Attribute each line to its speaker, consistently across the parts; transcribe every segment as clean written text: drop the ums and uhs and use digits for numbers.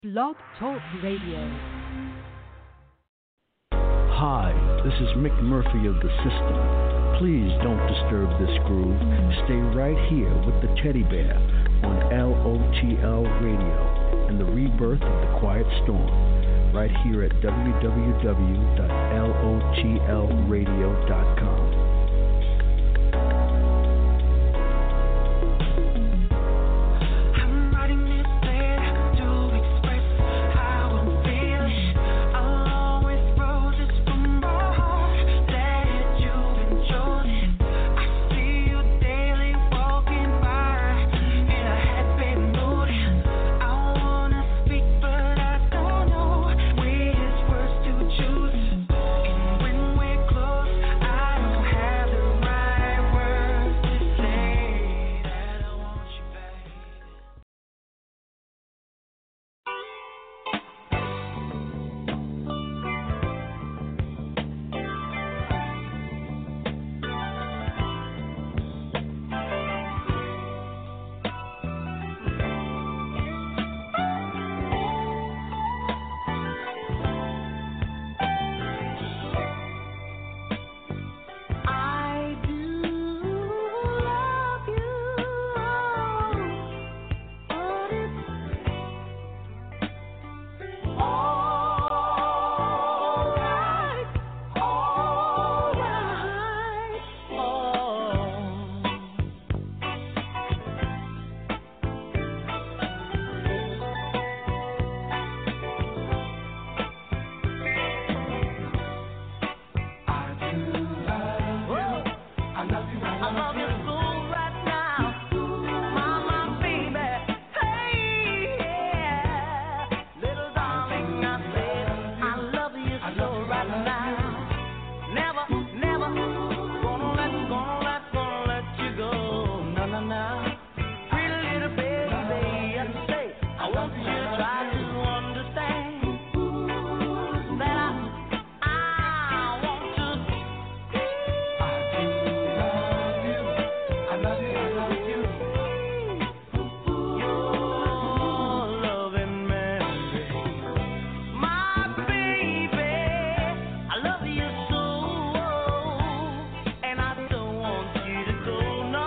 Speaker 1: Blog Talk Radio.
Speaker 2: Hi, this is Mick Murphy of The System. Please don't disturb this groove. Stay right here with the Teddy Bear on LOTL Radio and the rebirth of the Quiet Storm, right here at www.lotlradio.com.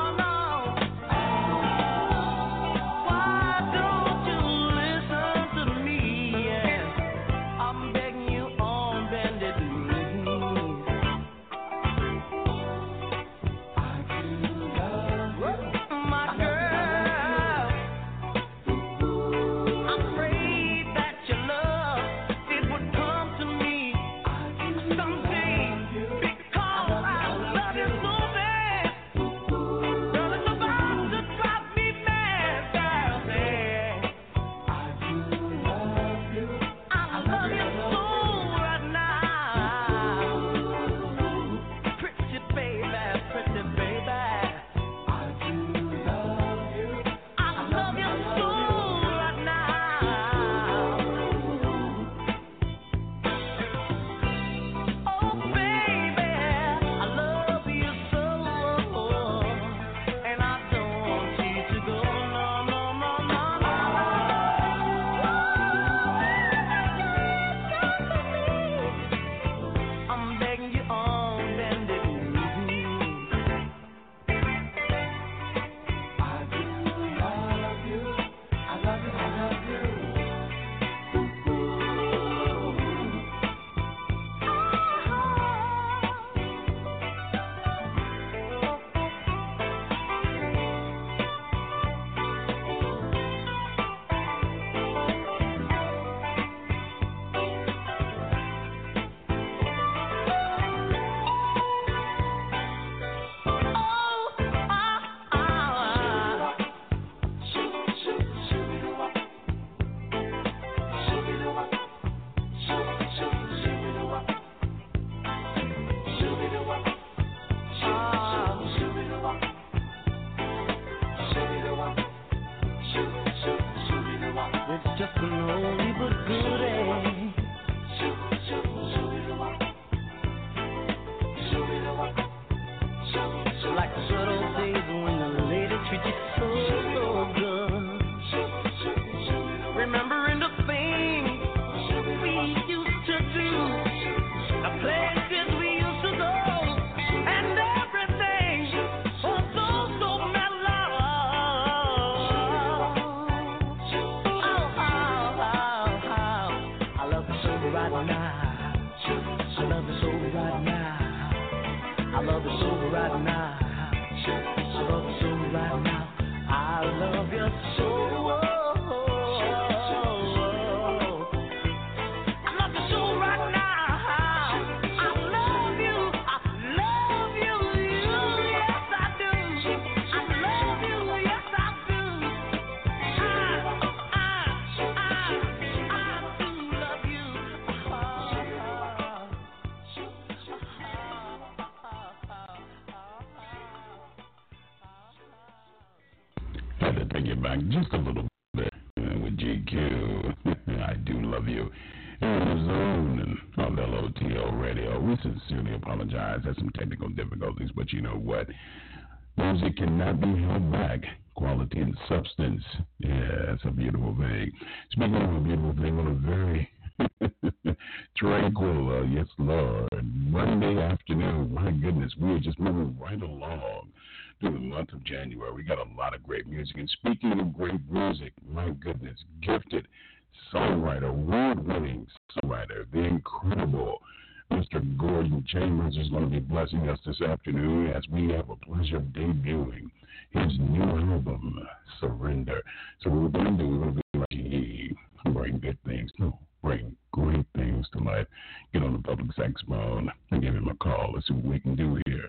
Speaker 3: Why don't you listen to bring it back just a little bit with GQ. I do love you. In the zone and on LOTL radio. We sincerely apologize. Had some technical difficulties, but you know what? Music cannot be held back. Quality and substance. Yeah, it's a beautiful thing. Speaking of a beautiful thing, on a very tranquil, yes, Lord, Monday afternoon. My goodness, we are just moving right along through the month of January. We got a lot of great music. And speaking of great music, my goodness, gifted songwriter, award-winning songwriter, the incredible Mr. Gordon Chambers is going to be blessing us this afternoon as we have a pleasure of debuting his new album, Surrender. So what we're going to do, we're going to be like he bring good things, no, bring great things to life. Get on the public saxophone and give him a call. Let's see what we can do here.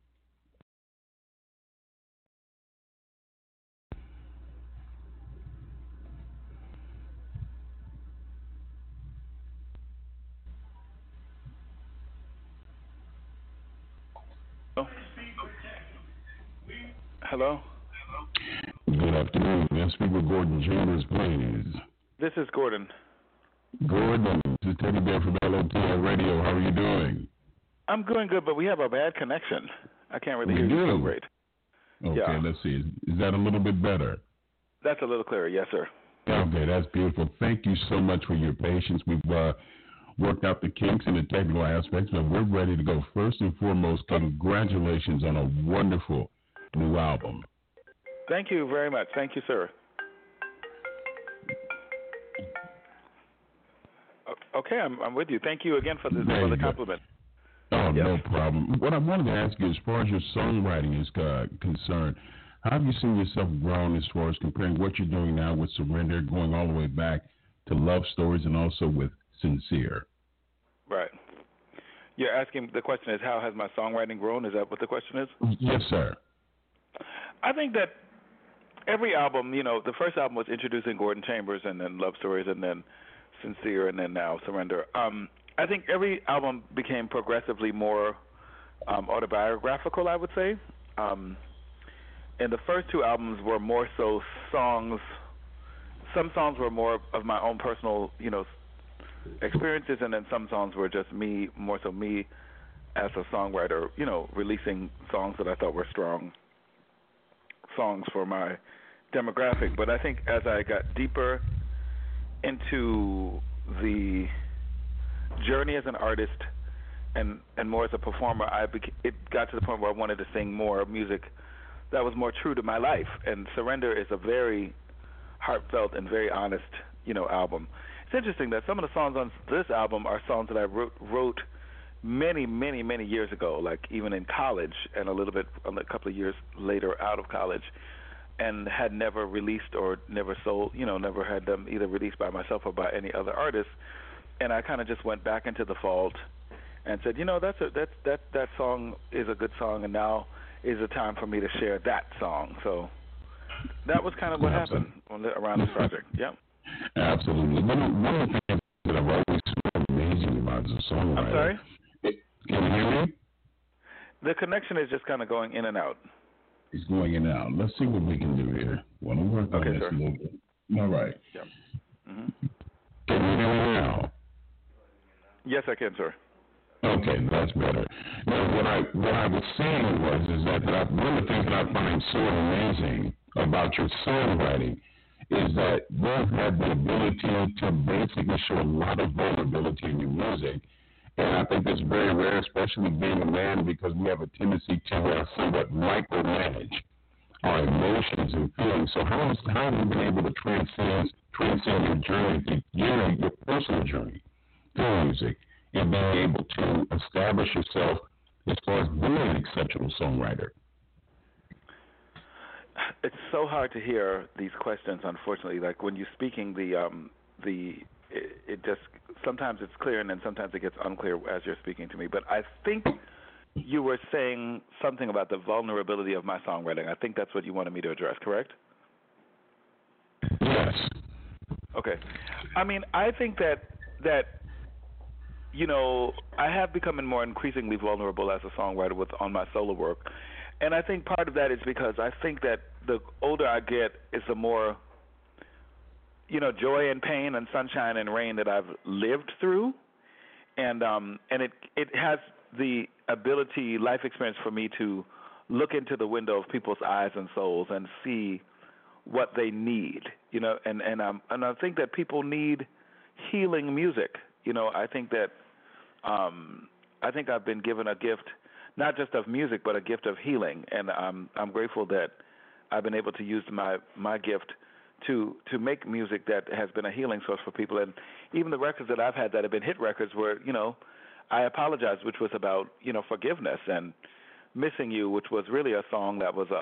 Speaker 4: Hello?
Speaker 3: Good afternoon. May I speak with Gordon Chambers, please?
Speaker 4: This is Gordon.
Speaker 3: Gordon, this is Teddy Bear from LOTL Radio. How are you doing?
Speaker 4: I'm doing good, but we have a bad connection. I can't really hear you so great.
Speaker 3: Okay, yeah. Let's see. Is that a little bit better?
Speaker 4: That's a little clearer, yes, sir.
Speaker 3: Okay, that's beautiful. Thank you so much for your patience. We've worked out the kinks and the technical aspects, but we're ready to go. First and foremost, congratulations on a wonderful new album.
Speaker 4: Thank you very much. Thank you, sir. Okay, I'm with you. Thank you again for the compliment.
Speaker 3: Oh, yes. No problem. What I wanted to ask you, as far as your songwriting is concerned, how have you seen yourself grown as far as comparing what you're doing now with Surrender, going all the way back to Love Stories and also with Sincere?
Speaker 4: Right. You're asking, the question is, how has my songwriting grown? Is that what the question is?
Speaker 3: Yes, sir.
Speaker 4: I think that every album, the first album was introducing Gordon Chambers, and then Love Stories, and then Sincere, and then now Surrender. I think every album became progressively more autobiographical, I would say. And the first two albums were more so songs. Some songs were more of my own personal, experiences, and then some songs were just more so me as a songwriter, releasing songs that I thought were strong songs for my demographic. But I think as I got deeper into the journey as an artist and more as a performer, it got to the point where I wanted to sing more music that was more true to my life. And Surrender is a very heartfelt and very honest, album. It's interesting that some of the songs on this album are songs that I wrote many, many, many years ago, like even in college and a couple of years later out of college, and had never released or never sold, never had them either released by myself or by any other artist. And I kind of just went back into the vault and said, that song is a good song, and now is the time for me to share that song. So that was kind of what happened around this project. Yeah.
Speaker 3: Absolutely. One of the things that I've always found amazing about as a songwriter.
Speaker 4: I'm sorry?
Speaker 3: Can you hear me?
Speaker 4: The connection is just kind of going in and out.
Speaker 3: It's going in and out. Let's see what we can do here. Want to work on this a little bit. All right.
Speaker 4: Yeah. Mm-hmm.
Speaker 3: Can you hear me now?
Speaker 4: Yes, I can, sir.
Speaker 3: Okay, that's better. Now, what I was saying is that one of the things that I find so amazing about your songwriting is that you've had the ability to basically show a lot of vulnerability in your music. And I think that's very rare, especially being a man, because we have a tendency to somewhat micromanage our emotions and feelings. So how have you been able to transcend your journey, your personal journey through music, and being able to establish yourself as far as being an exceptional songwriter?
Speaker 4: It's so hard to hear these questions, unfortunately. Like when you're speaking, it just sometimes it's clear and then sometimes it gets unclear as you're speaking to me. But I think you were saying something about the vulnerability of my songwriting. I think that's what you wanted me to address, correct?
Speaker 3: Yes.
Speaker 4: Okay. I mean, I think that I have become more increasingly vulnerable as a songwriter on my solo work. And I think part of that is because I think that the older I get, it's the more, joy and pain and sunshine and rain that I've lived through, and it has the ability, life experience for me to look into the window of people's eyes and souls and see what they need, and I think that people need healing music. I think that I think I've been given a gift, not just of music, but a gift of healing, and I'm grateful that I've been able to use my gift to make music that has been a healing source for people. And even the records that I've had that have been hit records were, I Apologize, which was about, forgiveness, and Missing You, which was really a song that was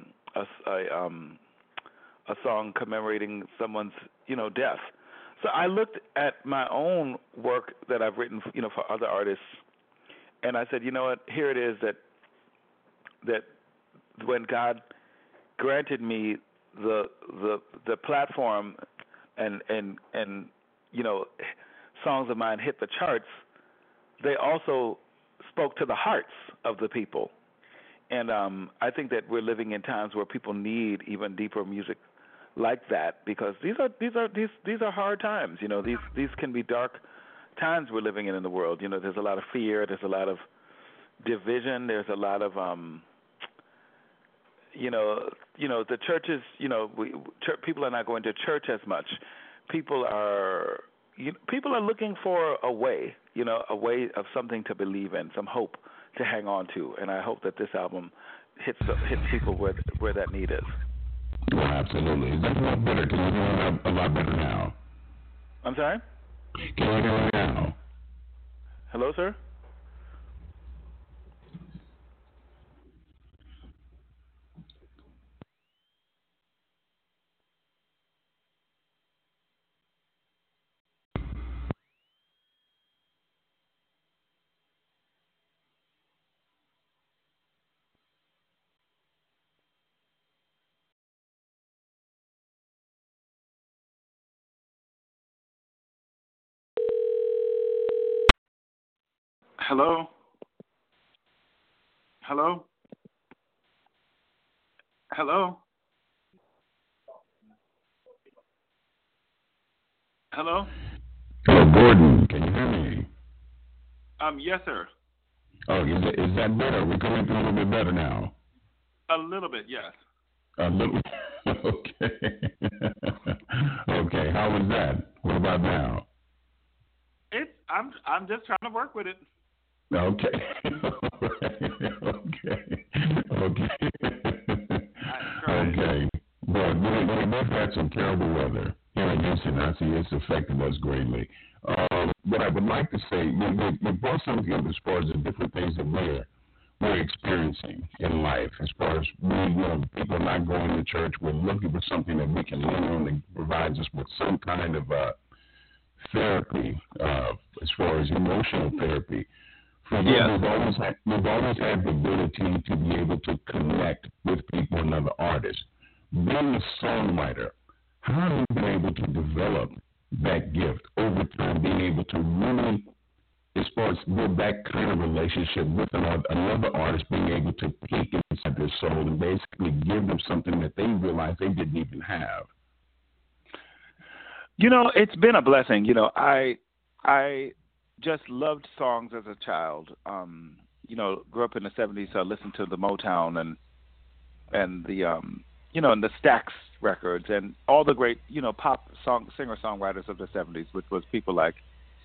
Speaker 4: a song commemorating someone's, death. So I looked at my own work that I've written, for other artists, and I said, you know what, here it is that when God granted me the platform and songs of mine hit the charts, they also spoke to the hearts of the people. And I think that we're living in times where people need even deeper music like that, because these are hard times. These can be dark times we're living in the world. There's a lot of fear, there's a lot of division, there's a lot of the churches, people are not going to church as much. People are looking for a way of something to believe in, some hope to hang on to, and I hope that this album hits people where that need is.
Speaker 3: Oh, absolutely. Is that a lot better? Can you hear it a lot better now?
Speaker 4: I'm sorry?
Speaker 3: Can you hear it now?
Speaker 4: Hello, sir? Hello? Hello? Hello? Hello?
Speaker 3: Hello, Gordon. Can you hear me?
Speaker 4: Yes, sir.
Speaker 3: Oh, is that better? We're coming through a little bit better now.
Speaker 4: A little bit, yes.
Speaker 3: A little. Okay. Okay. How was that? What about now?
Speaker 4: I'm just trying to work with it.
Speaker 3: Okay. Okay. Okay. Well, we both had some terrible weather here in Houston. I see it's affected us greatly. What I would like to say, we brought something up as far as the different things that we're experiencing in life. As far as people not going to church, we're looking for something that we can lean on that provides us with some kind of therapy, as far as emotional therapy. For me, we've always had the ability to be able to connect with people and other artists. Being a songwriter, how have you been able to develop that gift over time, being able to really, as far as build that kind of relationship with another artist, being able to peek inside their soul and basically give them something that they realize they didn't even have?
Speaker 4: It's been a blessing. I just loved songs as a child. Grew up in the 70s, so I listened to the Motown and the and the Stax records and all the great pop singer-songwriters of the 70s, which was people like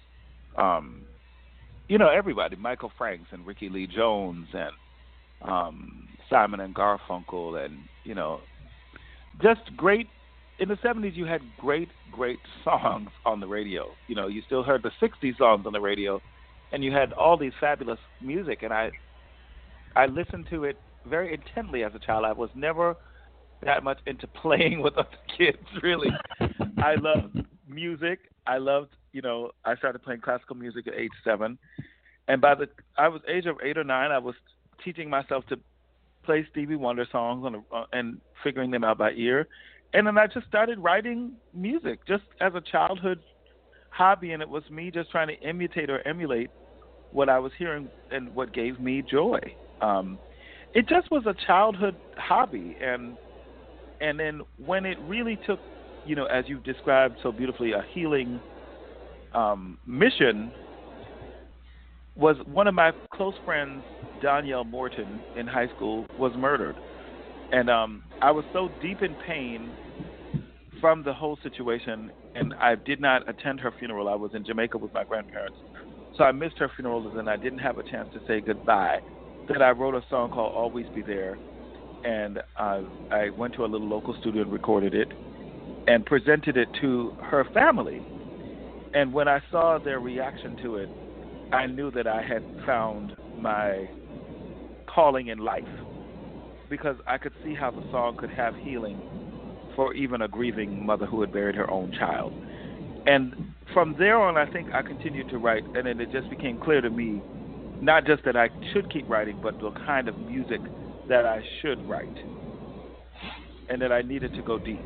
Speaker 4: everybody, Michael Franks and Ricky Lee Jones and Simon and Garfunkel, and just great. In the 70s, you had great songs on the radio. You still heard the 60s songs on the radio, and you had all these fabulous music. And I listened to it very intently as a child. I was never that much into playing with other kids, really. I loved music. I started playing classical music at age 7. And by the age of 8 or 9, I was teaching myself to play Stevie Wonder songs and figuring them out by ear. And then I just started writing music just as a childhood hobby, and it was me just trying to imitate or emulate what I was hearing and what gave me joy. It just was a childhood hobby, and And then when it really took, as you've described so beautifully, a healing mission, was one of my close friends, Danielle Morton, in high school, was murdered. And I was so deep in pain from the whole situation, and I did not attend her funeral. I was in Jamaica with my grandparents. So I missed her funeral, and I didn't have a chance to say goodbye. Then I wrote a song called Always Be There, and I went to a little local studio and recorded it and presented it to her family. And when I saw their reaction to it, I knew that I had found my calling in life, because I could see how the song could have healing for even a grieving mother who had buried her own child. And from there on, I think I continued to write, and then it just became clear to me, not just that I should keep writing, but the kind of music that I should write, and that I needed to go deep,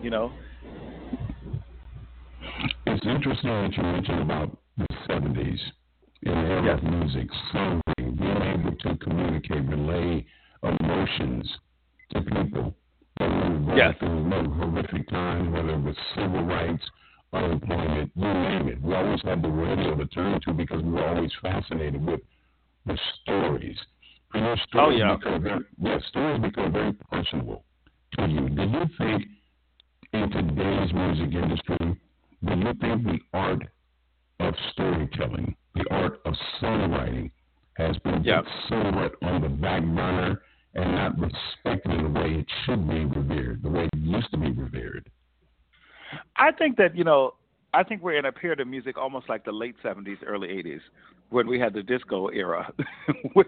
Speaker 3: It's interesting that you mentioned about the 70s in the era of music, songwriting, being able to communicate, relay emotions to people that were going through horrific times, whether it was civil rights, unemployment, you name it. We always had the radio to turn to because we were always fascinated with the stories. And those stories stories become very personal to you. Do you think in today's music industry, do you think the art of storytelling, the art of songwriting, has been put somewhat on the back burner and not respected in the way it should be revered, the way it used to be revered?
Speaker 4: I think that, I think we're in a period of music almost like the late 70s, early 80s, when we had the disco era, which,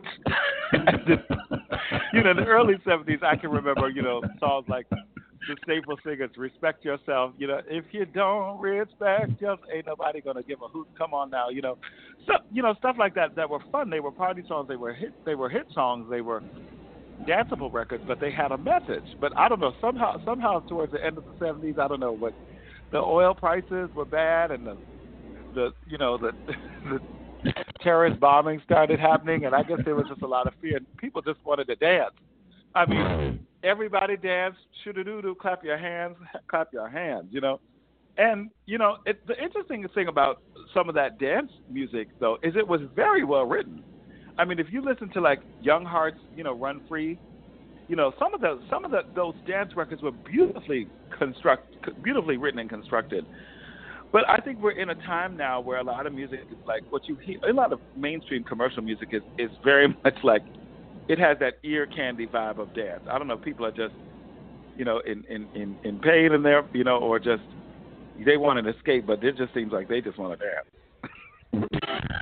Speaker 4: the early 70s, I can remember, songs like the staple singers, Respect Yourself, if you don't respect yourself, ain't nobody going to give a hoot, come on now, So, stuff like that were fun. They were party songs, they were hit songs, they were danceable records, but they had a message. But I don't know, somehow towards the end of the 70s, I don't know, but the oil prices were bad, and the terrorist bombing started happening, and I guess there was just a lot of fear, and people just wanted to dance. I mean, everybody danced, shoo-doo-doo-doo, clap your hands, And, the interesting thing about some of that dance music, though, is it was very well written. I mean, if you listen to, like, Young Hearts, Run Free, some of those dance records were beautifully written and constructed. But I think we're in a time now where a lot of music is like what you hear. A lot of mainstream commercial music is very much like it has that ear candy vibe of dance. I don't know. People are just, in pain in there, or just they want an escape, but it just seems like they just want to dance.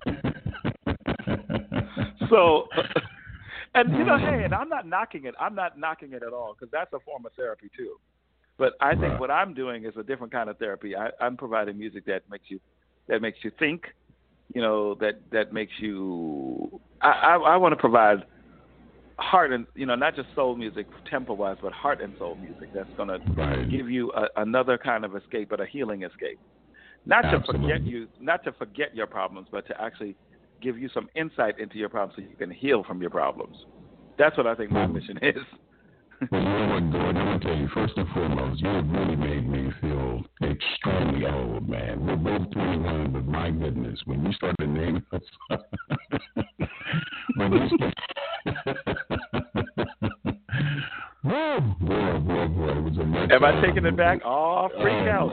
Speaker 4: So. And, hey, and I'm not knocking it. I'm not knocking it at all, because that's a form of therapy, too. But I think what I'm doing is a different kind of therapy. I'm providing music that makes you think, that makes you – I want to provide heart and, not just soul music, tempo-wise, but heart and soul music that's going to give you another kind of escape, but a healing escape. Not to forget your problems, but to actually – give you some insight into your problems so you can heal from your problems. That's what I think my mission is.
Speaker 3: Well, you know what, Gordon, I'm going to tell you, first and foremost, you have really made me feel extremely old, man. We're both 21, but my goodness, when you started naming us, boy, it was a much.
Speaker 4: Am I taking it back? Oh, freak out.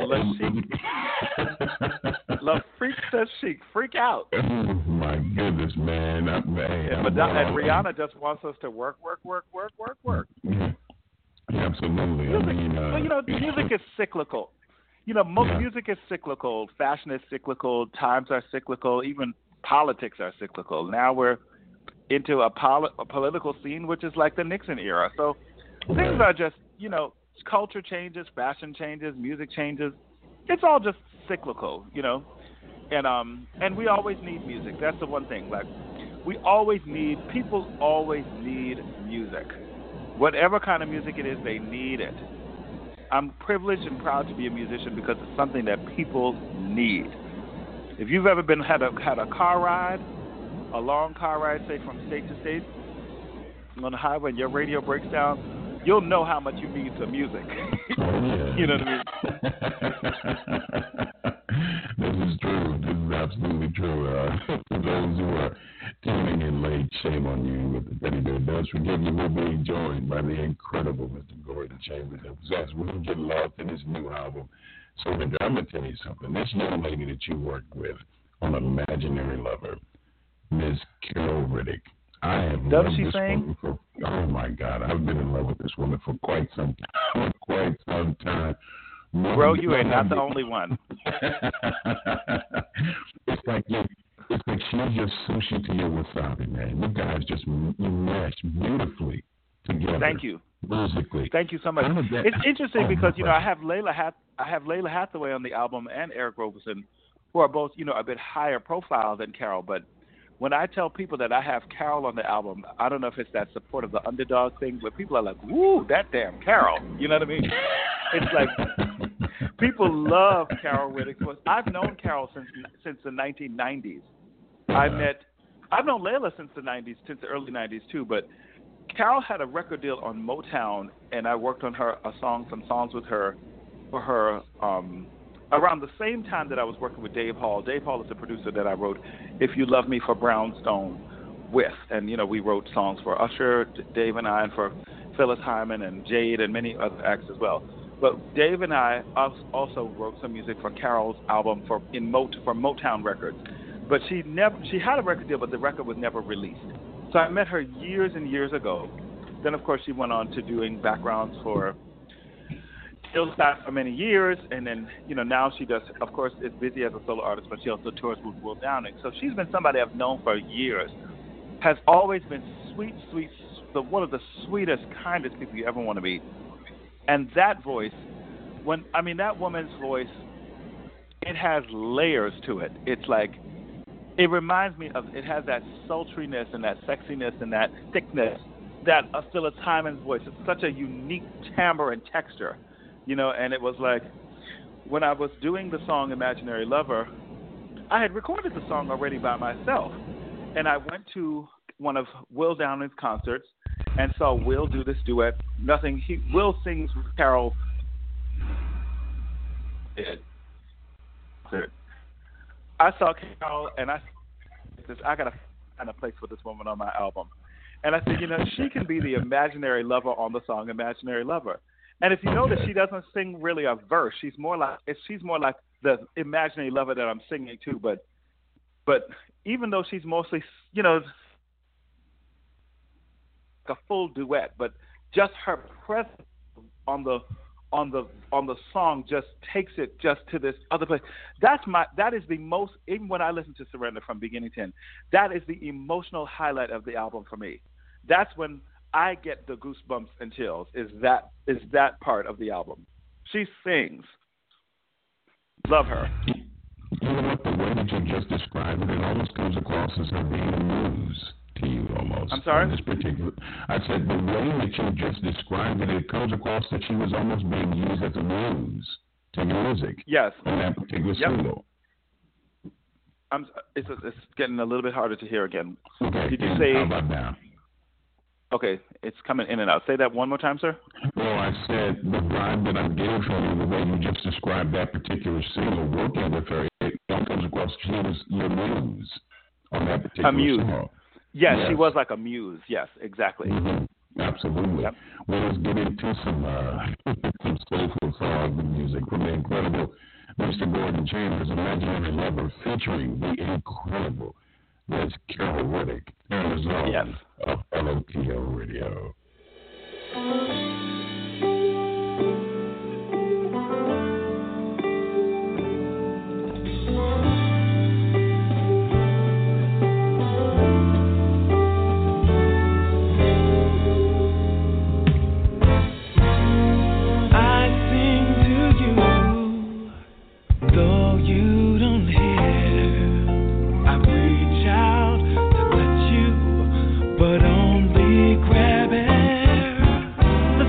Speaker 4: Love freak says chic. Freak out.
Speaker 3: Oh, my goodness, man. And
Speaker 4: Rihanna just wants us to work.
Speaker 3: Yeah, absolutely.
Speaker 4: Music is cyclical. Most music is cyclical. Fashion is cyclical. Times are cyclical. Even politics are cyclical. Now we're into a political scene, which is like the Nixon era. So things are just, culture changes, fashion changes, music changes. It's all just cyclical, And we always need music. That's the one thing. Like, people always need music. Whatever kind of music it is, they need it. I'm privileged and proud to be a musician because it's something that people need. If you've ever had a car ride, a long car ride, say from state to state, on the highway, and your radio breaks down, you'll know how much you mean to music.
Speaker 3: Oh, yeah.
Speaker 4: You know what I mean?
Speaker 3: This is true. This is absolutely true. For those who are tuning in late, shame on you with the Teddy Bear Does Forgive You. We're being joined by the incredible Mr. Gordon Chambers. As we get lost in his new album. So, I'm going to tell you something. This young lady that you worked with on Imaginary Lover, Ms. Carol Riddick. I have loved this woman for, oh my God, I've been in love with this woman for quite some time.
Speaker 4: Bro, you are not the only one.
Speaker 3: It's like she's just sushi to your wasabi, man. You guys just mesh beautifully together.
Speaker 4: Thank you.
Speaker 3: Musically.
Speaker 4: Thank you so much. It's interesting because, you know, I have Layla Hathaway on the album and Eric Roberson, who are both, you know, a bit higher profile than Carol, but when I tell people that I have Carol on the album, I don't know if it's that support of the underdog thing, but people are like, "Woo, that damn Carol!" You know what I mean? It's like people love Carol Riddick. I've known Carol since the 1990s. I've known Layla since the early 90s too. But Carol had a record deal on Motown, and I worked on some songs with her for her. Around the same time that I was working with Dave Hall. Dave Hall is the producer that I wrote If You Love Me for Brownstone with. And, you know, we wrote songs for Usher, Dave and I, and for Phyllis Hyman and Jade and many other acts as well. But Dave and I also wrote some music for Carol's album for Motown Records. But she had a record deal, but the record was never released. So I met her years and years ago. Then, of course, she went on to doing backgrounds for Hillside for many years, and then, you know, now she does, of course, is busy as a solo artist, but she also tours with Will Downing. So she's been somebody I've known for years, has always been sweet, one of the sweetest, kindest people you ever want to meet. And that voice, that woman's voice, it has layers to it. It's like, it reminds me of, it has that sultriness and that sexiness and that thickness that Phyllis Hyman's voice. It's such a unique timbre and texture. You know, and it was like, when I was doing the song Imaginary Lover, I had recorded the song already by myself. And I went to one of Will Downing's concerts and saw Will do this duet. Will sings with Carol. I saw Carol, and I got to find a place for this woman on my album. And I said, you know, she can be the imaginary lover on the song Imaginary Lover. And if you notice, she doesn't sing really a verse. She's more like the imaginary lover that I'm singing to. But even though she's mostly, you know, a full duet, but just her presence on the song just takes it just to this other place. That is the most, even when I listen to Surrender from beginning to end, that is the emotional highlight of the album for me. That's when I get the goosebumps and chills, is that part of the album. She sings. Love her.
Speaker 3: You know what, the way that you just described it almost comes across as her being a muse to you almost.
Speaker 4: I'm sorry?
Speaker 3: I said the way that you just described it, it comes across that she was almost being used as a muse to music.
Speaker 4: Yes.
Speaker 3: On that particular single.
Speaker 4: It's getting a little bit harder to hear again.
Speaker 3: Okay.
Speaker 4: Did you say?
Speaker 3: How about now?
Speaker 4: Okay, it's coming in and out. Say that one more time, sir.
Speaker 3: Well, I said the vibe that I'm getting from you, the way you just described that particular single, working with her, it comes across she was your muse on that particular song.
Speaker 4: Yes, she was like a muse. Yes, exactly.
Speaker 3: Mm-hmm. Absolutely. Yep. Well, let's get into some soulful songs and music from the incredible Mr. Gordon Chambers, Imaginary Lover, featuring the incredible Ms. Carol Riddick, Arizona of LOTL Radio.
Speaker 5: But only grab air. The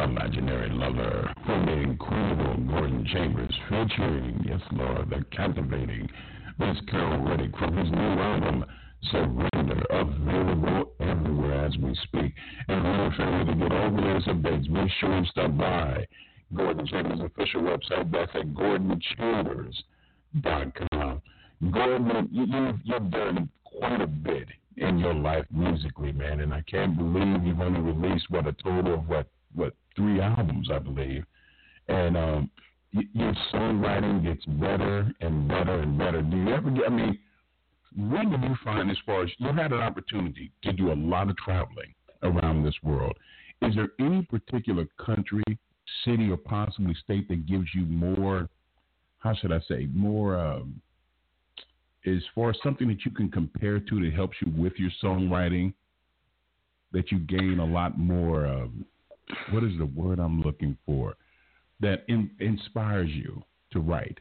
Speaker 3: the legendary lover from the incredible Gordon Chambers, featuring, yes, Lord, the captivating Miss Carol Reddick from his new album, Surrender, available everywhere as we speak. And remember, family, to get all the latest updates, make sure you stop by Gordon Chambers' official website. That's at GordonChambers.com. Gordon, you've done quite a bit in your life musically, man, and I can't believe you've only released a total of 3 albums, I believe. And your songwriting gets better and better and better. Do you ever get? I mean, when do you find, as far as you had an opportunity to do a lot of traveling around this world, is there any particular country, city, or possibly state that gives you more? How should I say more? As far as something that you can compare to that helps you with your songwriting, that you gain a lot more, what is the word I'm looking for, that inspires you to write?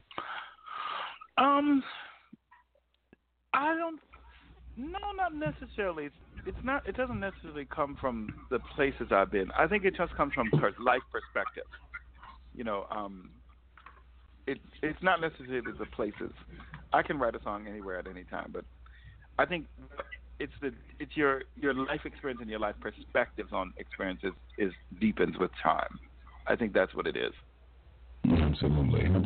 Speaker 4: I don't, no, not necessarily. It doesn't necessarily come from the places I've been. I think it just comes from life perspective. It's not necessarily the places. I can write a song anywhere at any time, but I think it's your life experience and your life perspectives on experiences is deepens with time. I think that's what it is.
Speaker 3: Absolutely. Man,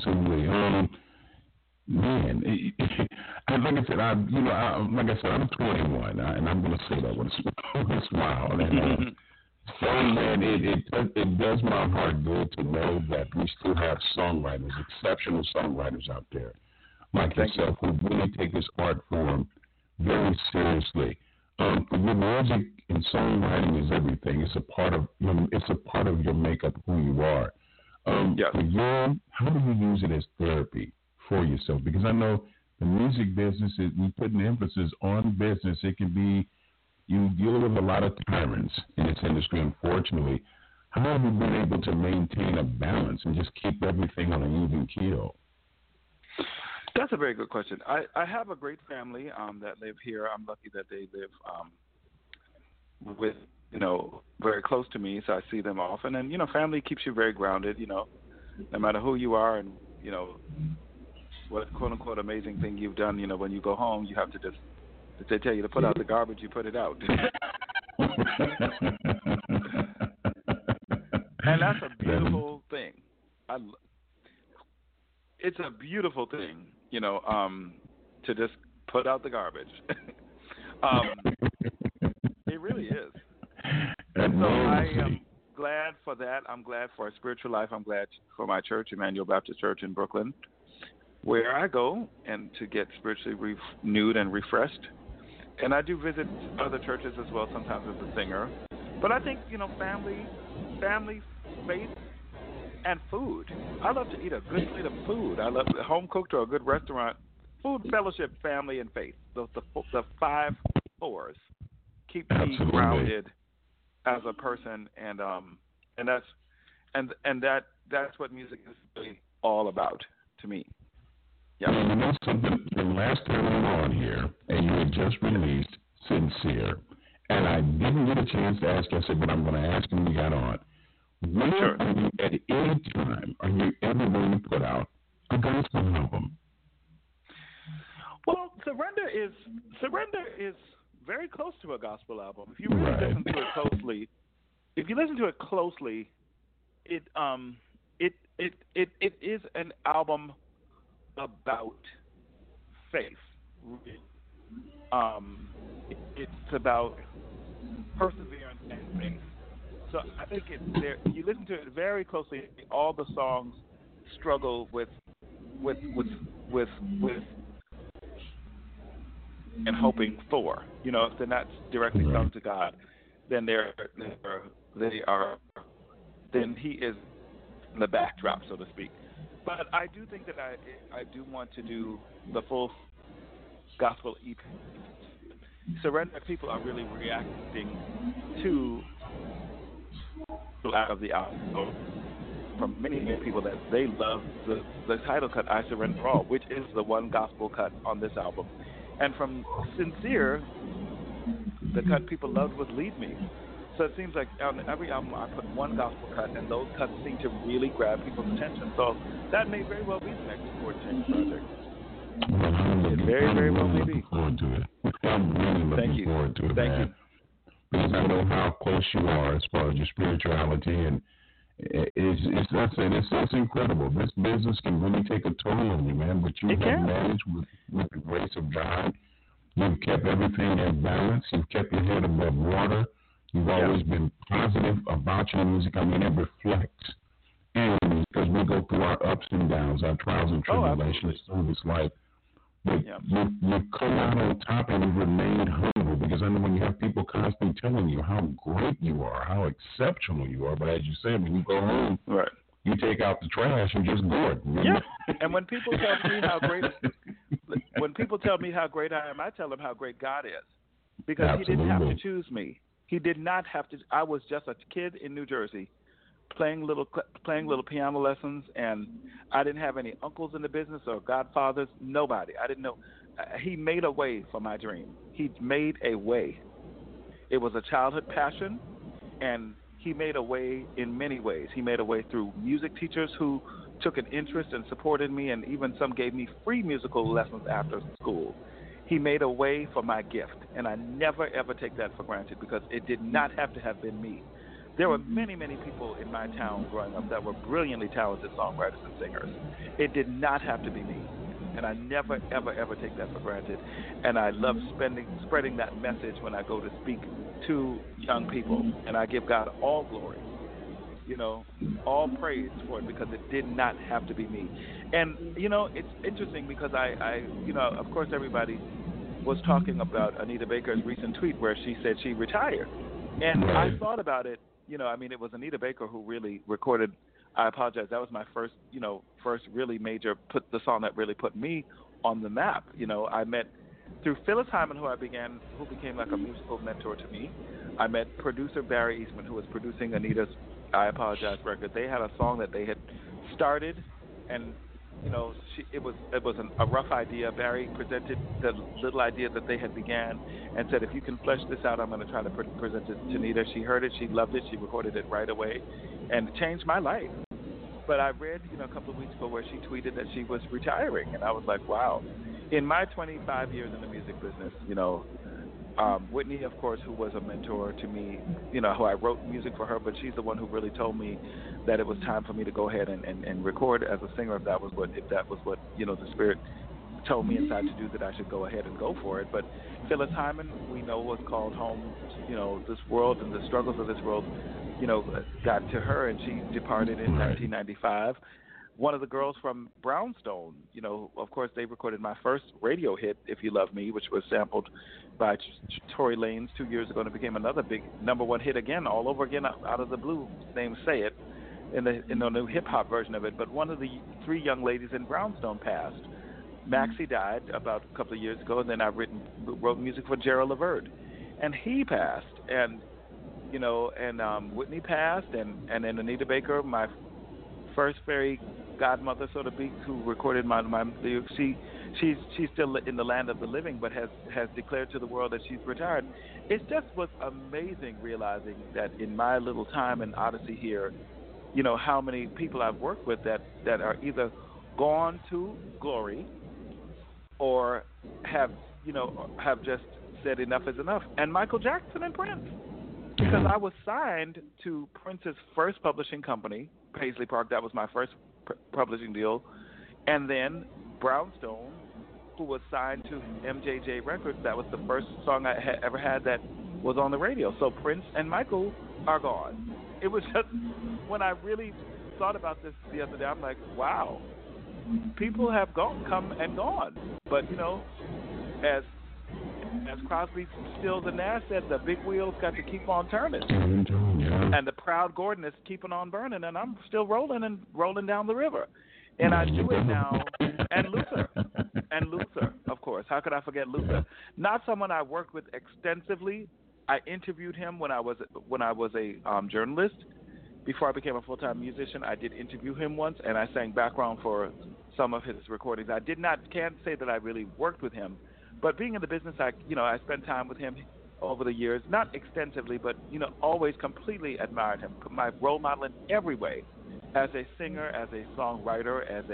Speaker 3: like I said, I'm 21, and I'm going to say that with a smile. And, so, man, it does my heart good to know that we still have songwriters, exceptional songwriters out there, like yourself, who really take this art form very seriously. Your music and songwriting is everything. It's a part of your makeup, who you are.
Speaker 4: Yes.
Speaker 3: For you, how do you use it as therapy for yourself? Because I know the music business, we put an emphasis on business. It can be, you deal with a lot of tyrants in this industry, unfortunately. How have you been able to maintain a balance and just keep everything on an even keel?
Speaker 4: That's a very good question. I have a great family that live here. I'm lucky that they live with, very close to me, so I see them often. And, family keeps you very grounded, no matter who you are and, what quote-unquote amazing thing you've done, when you go home, you have to just, if they tell you to put out the garbage, you put it out. And that's a beautiful thing. It's a beautiful thing, to just put out the garbage. It really is. And so I am glad for that. I'm glad for a spiritual life. I'm glad for my church, Emmanuel Baptist Church in Brooklyn, where I go and to get spiritually renewed and refreshed. And I do visit other churches as well, sometimes as a singer. But I think, family, faith, and food. I love to eat a good plate of food. I love home cooked or a good restaurant. Food, fellowship, family, and faith. The 5 fours keep me grounded as a person, and that's what music is really all about to me. Yeah.
Speaker 3: And you know something? The last time we were on here, and you had just released Sincere, and I didn't get a chance to ask you. I said, but I'm going to ask you when we got on. Where are you at any time? Are you ever going to put out a gospel album?
Speaker 4: Well, Surrender is very close to a gospel album. If you really listen to it closely, it is an album about faith. It's about perseverance and faith. So I think you listen to it very closely. All the songs struggle with and hoping for. If they're not directly sung to God, then then He is in the backdrop, so to speak. But I do think that I do want to do the full gospel EP. Surrender, people are really reacting to out of the album. So from many people that they love the title cut, I Surrender All, which is the one gospel cut on this album. And from Sincere, the cut people loved was Lead Me. So it seems like on every album I put one gospel cut, and those cuts seem to really grab people's attention. So that may very well be the next Gordon Chambers project.
Speaker 3: Well, I'm
Speaker 4: very well
Speaker 3: really
Speaker 4: maybe.
Speaker 3: looking forward to it. I'm really looking forward to it,
Speaker 4: Thank
Speaker 3: man.
Speaker 4: you.
Speaker 3: Because I know how close you are as far as your spirituality, and it's incredible. This business can really take a toll on you, man. But you have managed with the grace of God. You've kept everything in balance. You've kept your head above water. You've always been positive about your music. I mean, it reflects. And because we go through our ups and downs, our trials and tribulations through this life. But you come out on top and you remain humble, because I know when you have people constantly telling you how great you are, how exceptional you are, but as you said, when you go home, you take out the trash and just go it.
Speaker 4: Yeah. And when people tell me how great I am, I tell them how great God is, because He didn't have to choose me. He did not have to. I was just a kid in New Jersey, playing little piano lessons, and I didn't have any uncles in the business or godfathers. Nobody. I didn't know. He made a way for my dream. He made a way. It was a childhood passion, and He made a way in many ways. He made a way through music teachers who took an interest and supported me, and even some gave me free musical lessons after school. He made a way for my gift, and I never, ever take that for granted, because it did not have to have been me. There were many, many people in my town growing up that were brilliantly talented songwriters and singers. It did not have to be me, and I never, ever, ever take that for granted. And I love spreading that message when I go to speak to young people, and I give God all glory, all praise for it, because it did not have to be me. And, it's interesting because I of course everybody was talking about Anita Baker's recent tweet where she said she retired. And I thought about it. It was Anita Baker who really recorded I Apologize. That was my first really major, the song that really put me on the map. I met through Phyllis Hyman, who became like a musical mentor to me. I met producer Barry Eastman, who was producing Anita's I Apologize record. They had a song that they had started, and it was a rough idea. Barry presented the little idea that they had began and said, if you can flesh this out, I'm going to try to present it to Anita. She heard it, she loved it, she recorded it right away, and it changed my life. But I read, a couple of weeks ago where she tweeted that she was retiring, and I was like, wow. In my 25 years in the music business, Whitney, of course, who was a mentor to me, who I wrote music for her, but she's the one who really told me that it was time for me to go ahead and record as a singer if that was what the Spirit told me inside to do, that I should go ahead and go for it. But Phyllis Hyman, we know, was called home. This world and the struggles of this world, got to her, and she departed in 1995. One of the girls from Brownstone, of course, they recorded my first radio hit, If You Love Me, which was sampled by Tory Lanez 2 years ago, and it became another big #1 hit again, all over again, out of the blue, named Say It, in the new hip-hop version of it. But one of the three young ladies in Brownstone passed. Maxie died about a couple of years ago, and then I wrote music for Gerald Levert, and he passed, and Whitney passed, and then Anita Baker, my first fairy godmother, so to speak, who recorded my lyrics. She's still in the land of the living, but has declared to the world that she's retired. It just was amazing realizing that in my little time in Odyssey here, how many people I've worked with that are either gone to glory or have just said enough is enough. And Michael Jackson and Prince, because I was signed to Prince's first publishing company, Paisley Park. That was my first publishing deal. And then Brownstone, who was signed to MJJ Records. That was the first song I ever had that was on the radio. So Prince and Michael are gone. It was just, when I really thought about this the other day, I'm like, wow, people have come and gone. But, as Crosby, Stills, and Nash said, the big wheels got to keep on turning. And the proud Gordon is keeping on burning, and I'm still rolling down the river. And I do it now. And Luther, of course. How could I forget Luther? Not someone I worked with extensively. I interviewed him when I was a journalist. Before I became a full-time musician, I did interview him once, and I sang background for some of his recordings. Can't say that I really worked with him, but being in the business, I spent time with him over the years, not extensively, but always completely admired him. My role model in every way, as a singer, as a songwriter, as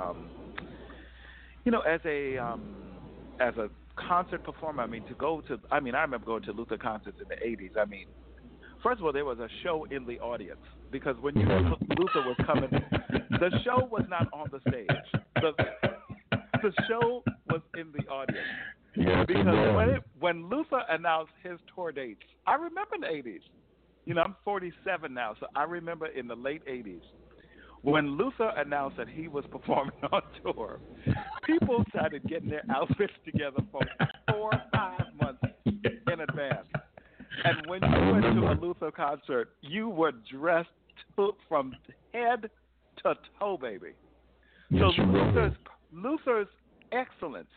Speaker 4: a concert performer. I remember going to Luther concerts in the '80s. I mean, first of all, there was a show in the audience because when Luther was coming, the show was not on the stage. The show was in the audience.
Speaker 3: Yes,
Speaker 4: because when Luther announced his tour dates, I remember in the '80s. I'm 47 now, so I remember in the late '80s when Luther announced that he was performing on tour. People started getting their outfits together for 4 or 5 months in advance. And when you went to a Luther concert, you were dressed from head to toe, baby. So Luther's excellence.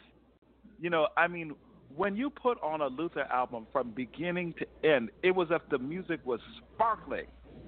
Speaker 4: When you put on a Luther album from beginning to end, it was if the music was sparkling.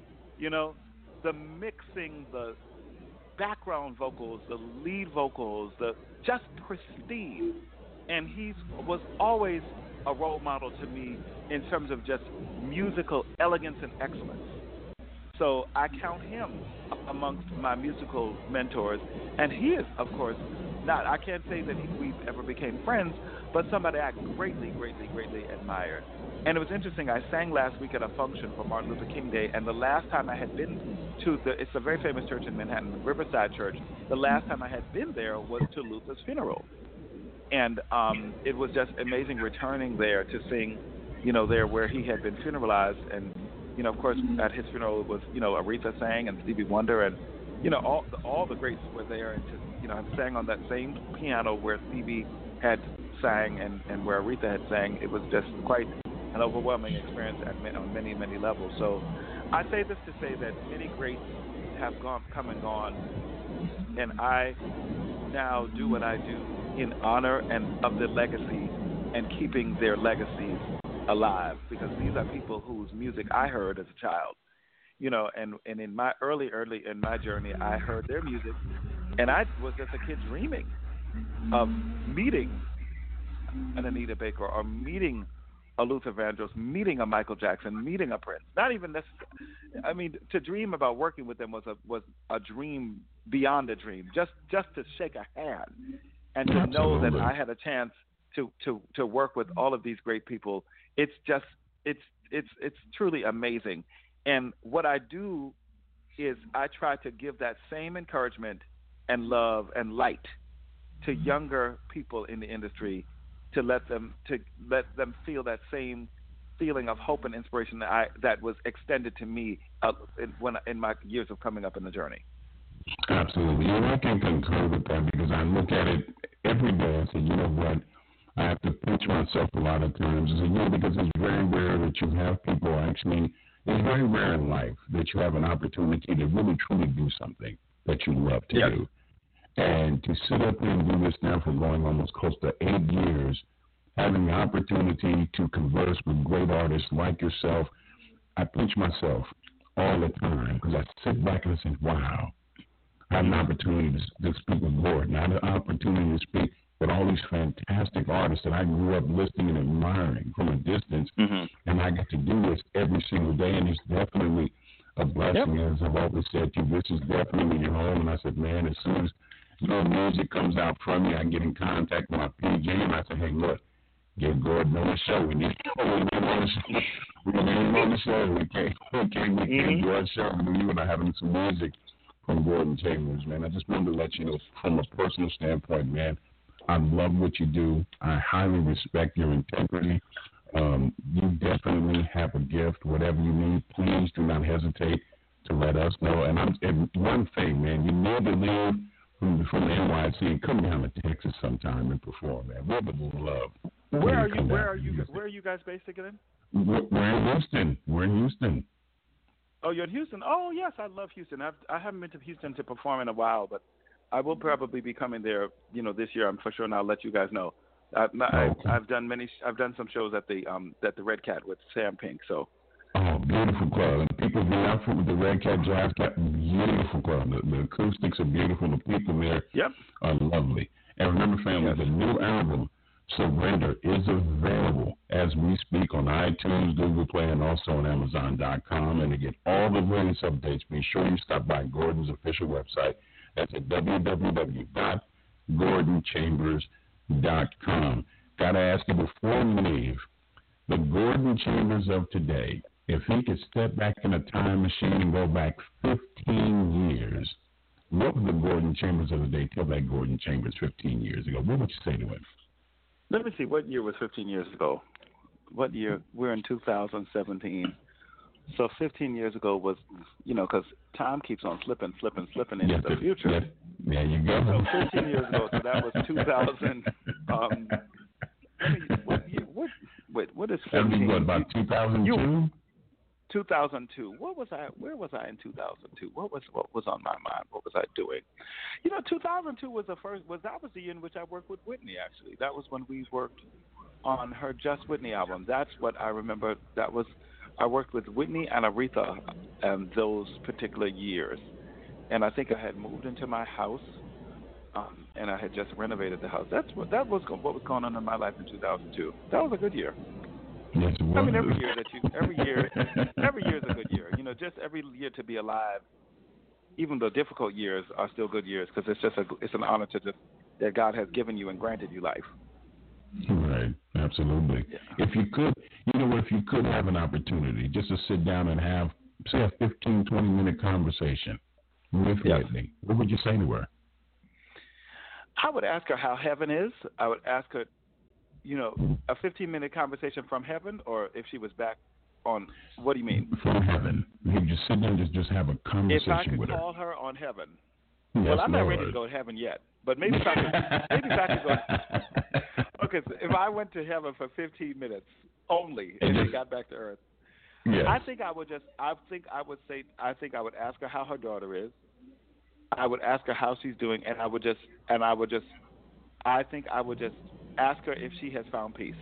Speaker 4: The mixing, the background vocals, the lead vocals, just pristine. And he was always a role model to me in terms of just musical elegance and excellence. So I count him amongst my musical mentors. And he is, of course, I can't say that we've ever became friends, but somebody I greatly, greatly, greatly admired. And it was interesting. I sang last week at a function for Martin Luther King Day, and the last time I had been to it's a very famous church in Manhattan, the Riverside Church. The last time I had been there was to Luther's funeral. And it was just amazing returning there to sing, there where he had been funeralized. And, of course, at his funeral it was, Aretha sang and Stevie Wonder and, all the greats were there. And I sang on that same piano where Stevie had sang and where Aretha had sang. It was just quite an overwhelming experience on many, many levels. So I say this to say that many greats have come and gone, and I now do what I do in honor and of their legacy and keeping their legacies alive, because these are people whose music I heard as a child, and in my early in my journey, I heard their music, and I was just a kid dreaming of meeting an Anita Baker or meeting a Luther Vandross, meeting a Michael Jackson, meeting a Prince. Not even necessarily. To dream about working with them was a dream beyond a dream. Just to shake a hand and to know that I had a chance to work with all of these great people. It's truly amazing. And what I do is I try to give that same encouragement and love and light to younger people in the industry, to let them feel that same feeling of hope and inspiration that was extended to me in my years of coming up in the journey.
Speaker 3: Absolutely. And I can concur with that, because I look at it every day and say, you know what, I have to pinch myself a lot of times. Because it's very rare that you have people actually, it's very rare in life that you have an opportunity to really truly do something that you love to do. And to sit up here and do this now for going almost close to 8 years, having the opportunity to converse with great artists like yourself, I pinch myself all the time, because I sit back and I say, wow, I had an opportunity to speak with Gordon. I had an opportunity to speak with all these fantastic artists that I grew up listening and admiring from a distance, and I get to do this every single day, and it's definitely a blessing. As I've always said to you, this is definitely your home. And I said, man, as soon as music comes out from you, I get in contact with my PJ, and I say, hey, look, get Gordon on the show. We need him on the show. We need him on the show. We can't do our show. You and I having some music from Gordon Chambers, man. I just wanted to let you know, from a personal standpoint, man, I love what you do. I highly respect your integrity. You definitely have a gift. Whatever you need, please do not hesitate to let us know. And one thing, man, you need to leave from the NYC and come down to Texas sometime and perform, man. We would love.
Speaker 4: Where are you guys based again?
Speaker 3: We're in Houston.
Speaker 4: Oh, you're in Houston? Oh, yes, I love Houston. I haven't been to Houston to perform in a while, but I will probably be coming there, this year. I'm for sure, and I'll let you guys know. I've done some shows at the Red Cat with Sam Pink. So.
Speaker 3: Oh, beautiful club. And people be out for the Red Cat Jazz Club. Beautiful club. The acoustics are beautiful. The people there are lovely. And remember, family, the new album, Surrender, is available as we speak on iTunes, Google Play, and also on Amazon.com. And to get all the latest updates, be sure you stop by Gordon's official website. That's at www.gordonchambers.com. Got to ask you before we leave, the Gordon Chambers of today, if he could step back in a time machine and go back 15 years, what would the Gordon Chambers of the day tell that Gordon Chambers 15 years ago? What would you say to him?
Speaker 4: Let me see. What year was 15 years ago? What year? We're in 2017. So 15 years ago was, because time keeps on slipping into the future.
Speaker 3: Yes. There you go.
Speaker 4: So 15 years ago, so that was 2000. What is 15?
Speaker 3: That would be what, about 2002?
Speaker 4: 2002. Where was I in 2002? What was on my mind? What was I doing? 2002 was that was the year in which I worked with Whitney. Actually, that was when we worked on her Just Whitney album. That's what I remember. I worked with Whitney and Aretha those particular years, and I think I had moved into my house, and I had just renovated the house. That was what was going on in my life in 2002. That was a good year.
Speaker 3: Yes, it was.
Speaker 4: I mean, every year is a good year. Just every year to be alive, even the difficult years are still good years because it's an honor that God has given you and granted you life.
Speaker 3: Right, absolutely.
Speaker 4: Yeah.
Speaker 3: If you could have an opportunity just to sit down and have, say, a 15, 20-minute conversation with Whitney, what would you say to her?
Speaker 4: I would ask her how heaven is. I would ask her, a 15-minute conversation from heaven, or if she was back on, what do you mean?
Speaker 3: From heaven. You just sit down and just have a conversation with her.
Speaker 4: If I could call her on heaven.
Speaker 3: Yes,
Speaker 4: well, I'm not
Speaker 3: Lord.
Speaker 4: ready to go to heaven yet, but maybe if I could go. Okay, so if I went to heaven for 15 minutes only and then got back to earth,
Speaker 3: yes.
Speaker 4: I think I would ask her how her daughter is. I would ask her how she's doing, and I would just ask her if she has found peace.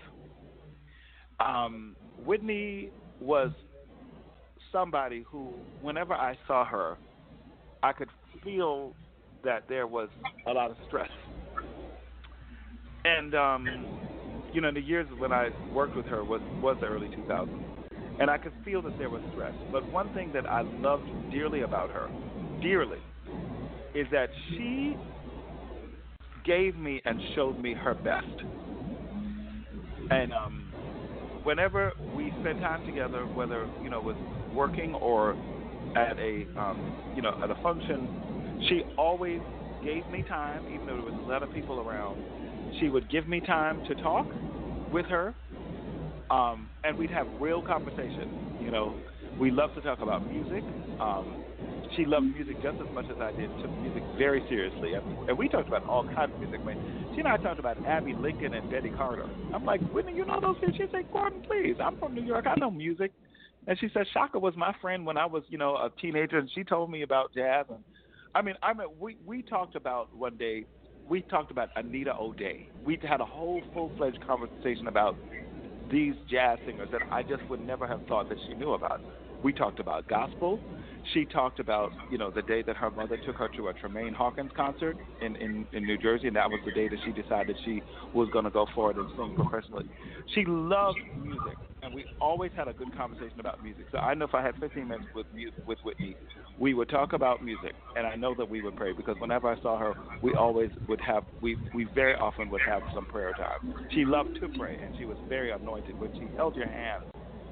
Speaker 4: Whitney was somebody who, whenever I saw her, I could feel that there was a lot of stress. And, the years when I worked with her was the early 2000s. And I could feel that there was stress. But one thing that I loved dearly about her, is that she gave me and showed me her best. And whenever we spent time together, whether it was working or at a at a function, she always gave me time, even though there was a lot of people around. She would give me time to talk with her, and we'd have real conversation. We loved to talk about music. She loved music just as much as I did, took music very seriously. And we talked about all kinds of music. She and I talked about Abby Lincoln and Betty Carter. I'm like, Whitney, you know those people? She said, Gordon, please. I'm from New York. I know music. And she said, Shaka was my friend when I was, a teenager, and she told me about jazz. And we talked about one day, we talked about Anita O'Day. We had a whole full-fledged conversation about these jazz singers that I just would never have thought that she knew about. We talked about gospel. She talked about, the day that her mother took her to a Tremaine Hawkins concert in New Jersey, and that was the day that she decided she was going to go forward and sing professionally. She loved music, and we always had a good conversation about music. So I know if I had 15 minutes with Whitney, we would talk about music, and I know that we would pray, because whenever I saw her, we always would have, we very often would have some prayer time. She loved to pray, and she was very anointed. When she held your hand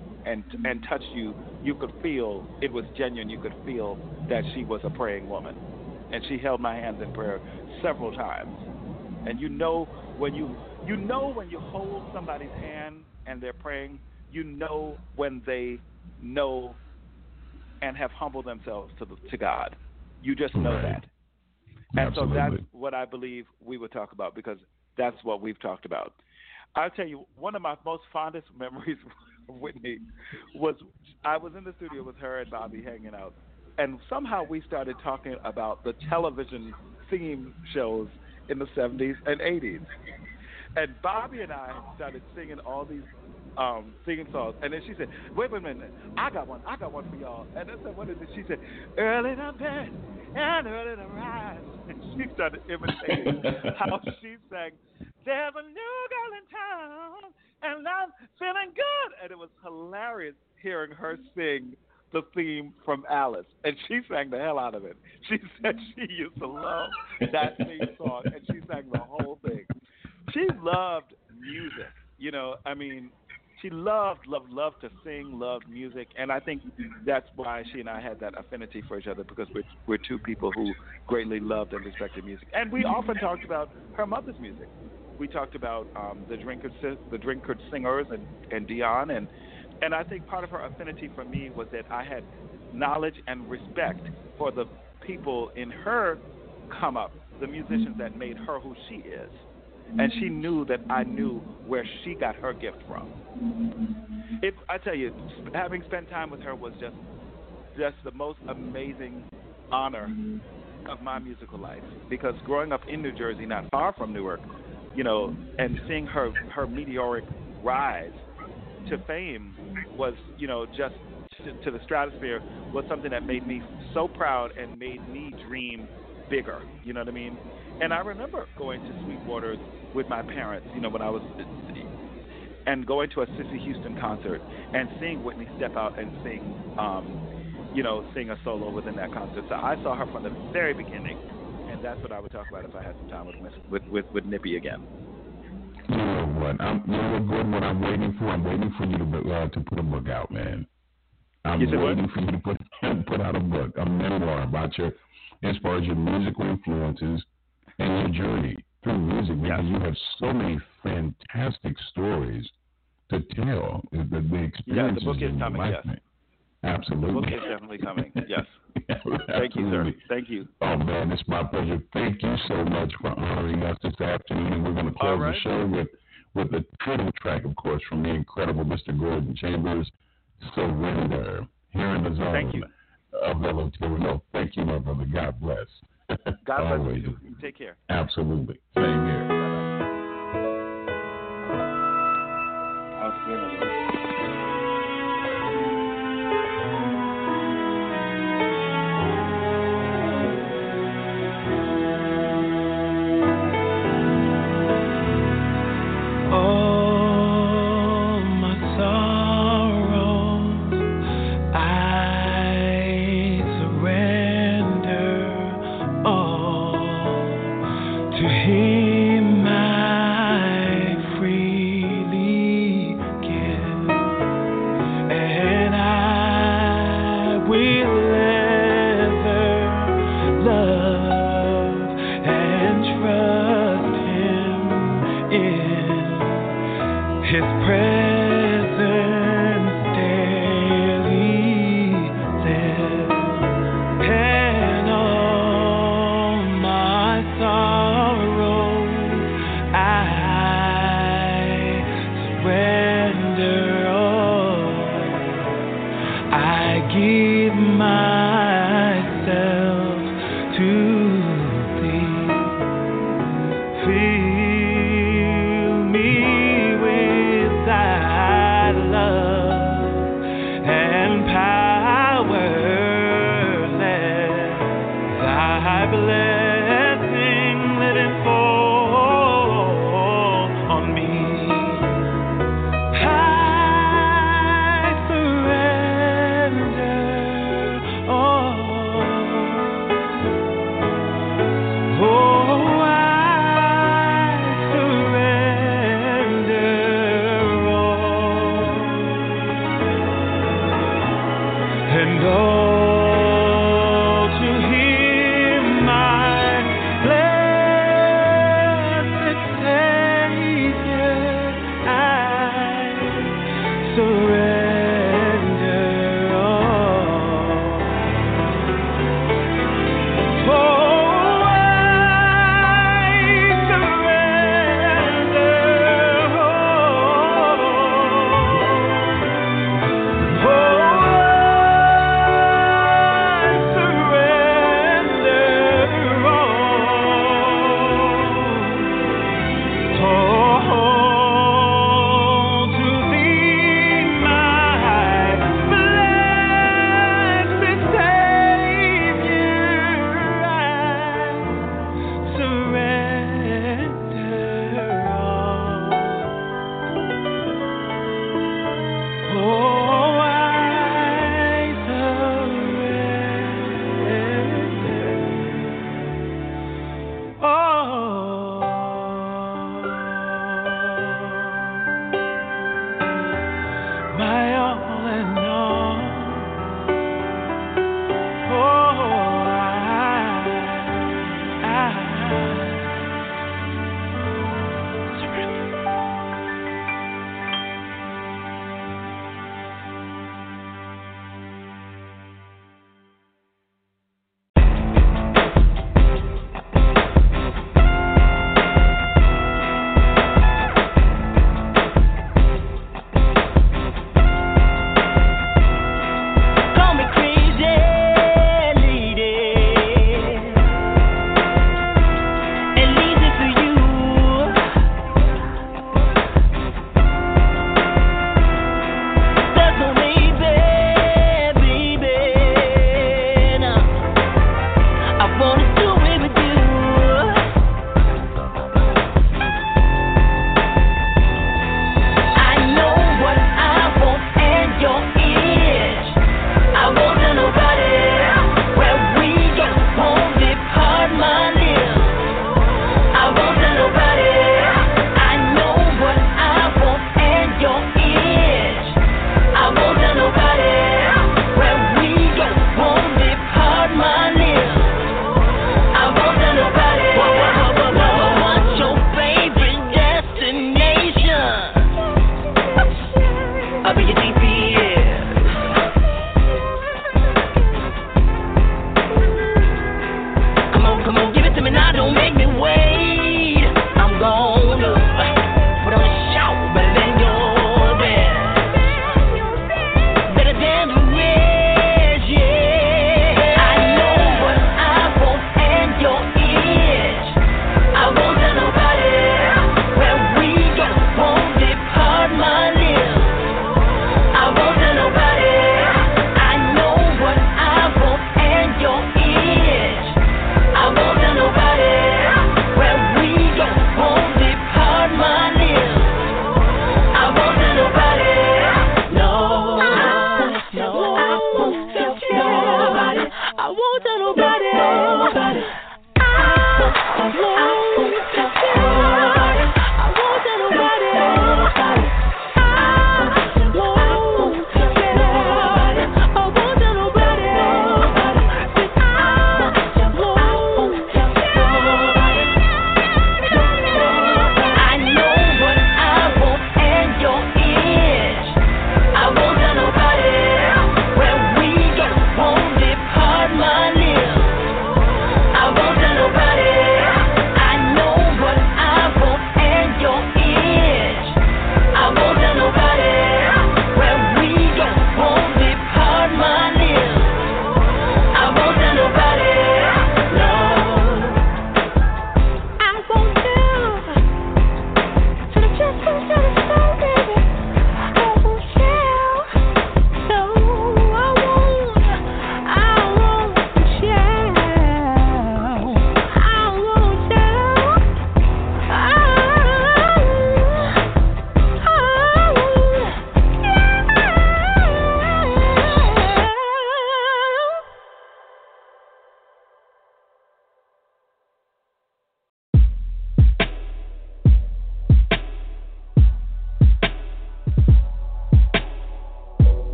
Speaker 4: and touched you, you could feel it was genuine. You could feel that she was a praying woman. And she held my hands in prayer several times. And when you hold somebody's hand and they're praying, when they know and have humbled themselves to God. You just know that. And
Speaker 3: Absolutely.
Speaker 4: so that's what I believe we would talk about, because that's what we've talked about. I'll tell you, one of my most fondest memories of Whitney was I was in the studio with her and Bobby hanging out, and somehow we started talking about the television theme shows in the 70s and 80s. And Bobby and I started singing all these singing songs, and then she said, wait a minute, I got one for y'all. And I said, what is it? She said, early to bed and early to rise. And she started imitating how she sang, there's a new girl in town, and I'm feeling good. And it was hilarious hearing her sing the theme from Alice. And she sang the hell out of it. She said she used to love that theme song, and she sang the whole thing. She loved music. You know, I mean, she loved to sing, loved music, and I think that's why she and I had that affinity for each other, because we're two people who greatly loved and respected music. And we often talked about her mother's music. We talked about the Drinkard Singers and Dion, and I think part of her affinity for me was that I had knowledge and respect for the people in her come up, the musicians that made her who she is. And she knew that I knew where she got her gift from. I tell you, having spent time with her was just the most amazing honor of my musical life. Because growing up in New Jersey, not far from Newark, you know, and seeing her meteoric rise to fame was, you know, just to the stratosphere, was something that made me so proud and made me dream bigger. You know what I mean? And I remember going to Sweetwater's with my parents, you know, when I was, and going to a Cissy Houston concert and seeing Whitney step out and sing, you know, sing a solo within that concert. So I saw her from the very beginning, and that's what I would talk about if I had some time with Nippy again.
Speaker 3: You know what, Gordon, what I'm waiting for you to put a book out, man. I'm waiting for you to put out a book, a memoir about as far as your musical influences and your journey through music, because you have so many fantastic stories to tell. The experiences.
Speaker 4: Yeah, the book is coming. Yes,
Speaker 3: absolutely.
Speaker 4: The book is definitely coming. Yes. Thank you, sir. Thank you.
Speaker 3: Oh man, it's my pleasure. Thank you so much for honoring us this afternoon, and we're going to close the show with a title track, of course, from the incredible Mr. Gordon Chambers, "Surrender." Here in the zone.
Speaker 4: Thank you.
Speaker 3: Of LOTL. Thank you, my brother. God bless.
Speaker 4: God bless you. Take care.
Speaker 3: Absolutely. Same here.
Speaker 5: Fill me with thy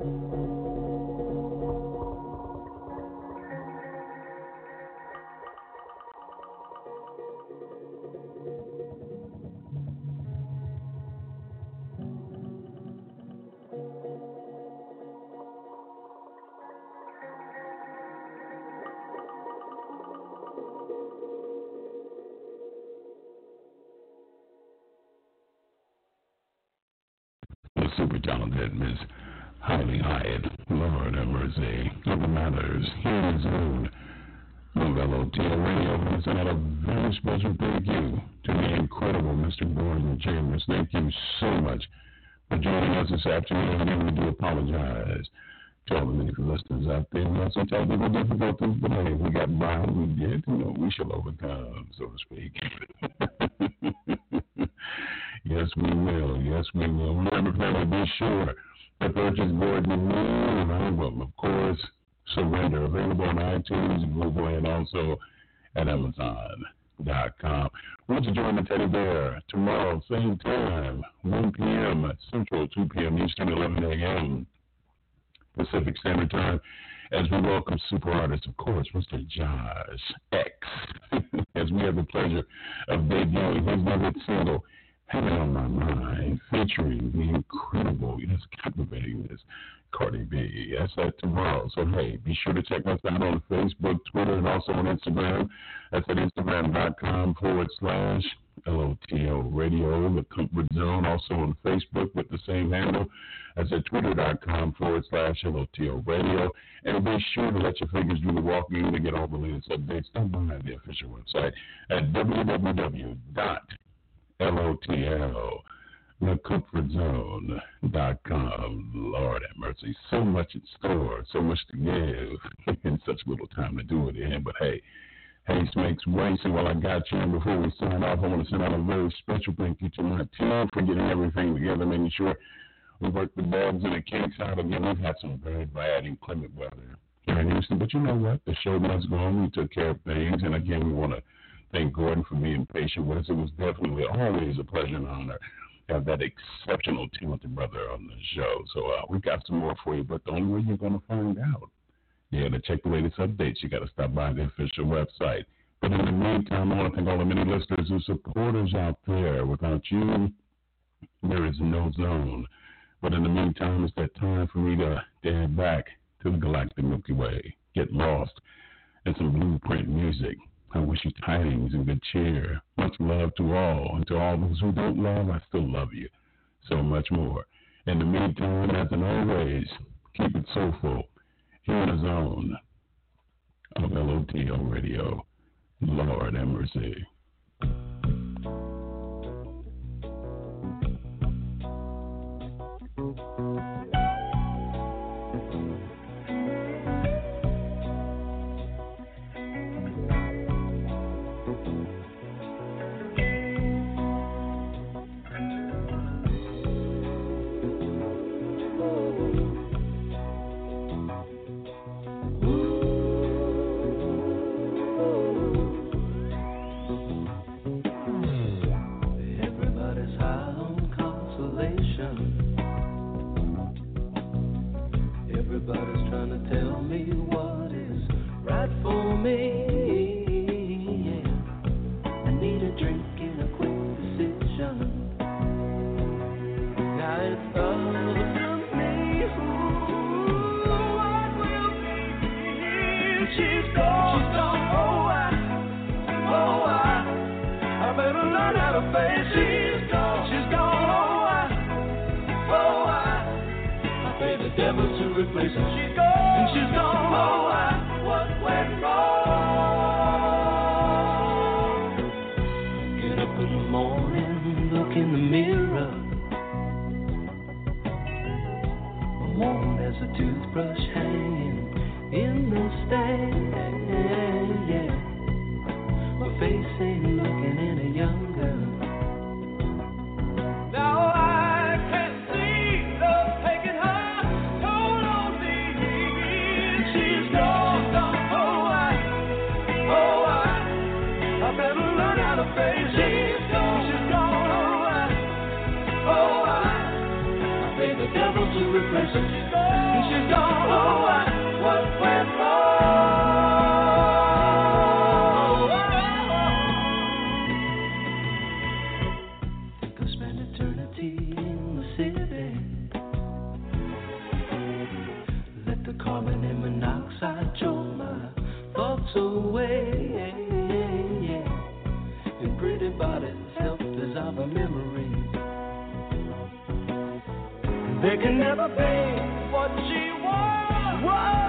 Speaker 3: The super talented Miss Highly Hyatt, Lord have mercy, Other Matters, here in Zone of LOTL Radio. And send out a very special thank you to the incredible Mr. Gordon Chambers. Thank you so much for joining us this afternoon. Again, we do apologize to all the many listeners out there. We have some technical difficulties, but hey, we got by. We did. We shall overcome, so to speak. Yes, we will. Yes, we will. Remember, family, be sure to purchase Gordon and Moon album, of course, Surrender, available on iTunes, Google, and also at Amazon.com. Want to join the Teddy Bear tomorrow, same time, 1 p.m. Central, 2 p.m. Eastern, 11 a.m. Pacific Standard Time, as we welcome super artist, of course, Mr. Josh X, as we have the pleasure of debuting his new hit single, Have It On My Mind, featuring the incredible, captivating Miss Cardi B. That's that tomorrow. So, hey, be sure to check us out on Facebook, Twitter, and also on Instagram. That's at Instagram.com/LOTL Radio, The Comfort Zone. Also on Facebook with the same handle. That's at Twitter.com/LOTL Radio. And be sure to let your fingers do the walking to get all the latest updates. Stop by the official website at www.LOTLTheComfortzone.com. Lord have mercy. So much in store, so much to give, and such little time to do it in. But hey, haste makes waste. And while I got you, and before we sign off, I want to send out a very special thank you to my team for getting everything together, making sure we worked the bugs and the kinks out. Again, we've had some very bad inclement weather here in Houston, but you know what? The show must go on. We took care of things, and again, we want to thank Gordon for being patient with us. It was definitely always a pleasure and honor to have that exceptional, talented brother on the show. So we've got some more for you, but the only way you're going to find out, to check the latest updates, you got to stop by the official website. But in the meantime, I want to thank all the many listeners and supporters out there. Without you, there is no zone. But in the meantime, it's that time for me to head back to the Galactic Milky Way, get lost in some blueprint music. I wish you tidings and good cheer. Much love to all. And to all those who don't love, I still love you. So much more. In the meantime, as in always, keep it soulful here in the zone of LOTL Radio. Lord have mercy.
Speaker 5: To replace her. There can never be what she was.